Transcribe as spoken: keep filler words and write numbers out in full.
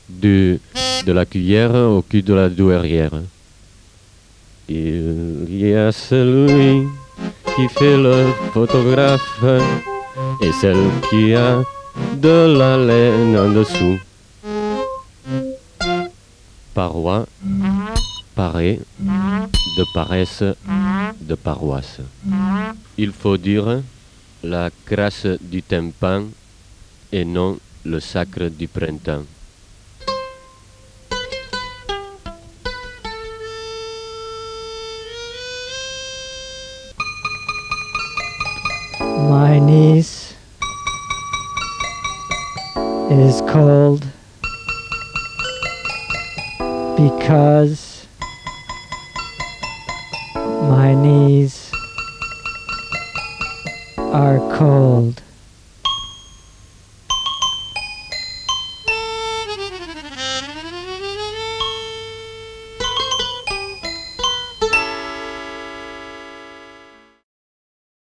du, de la cuillère au cul de la douairière. Il y a celui qui fait le photographe et celle qui a de la laine en dessous. Paroi, paré, de paresse, de paroisse. Il faut dire la grâce du tympan et non le sacre du printemps. My niece is cold because my knees are cold.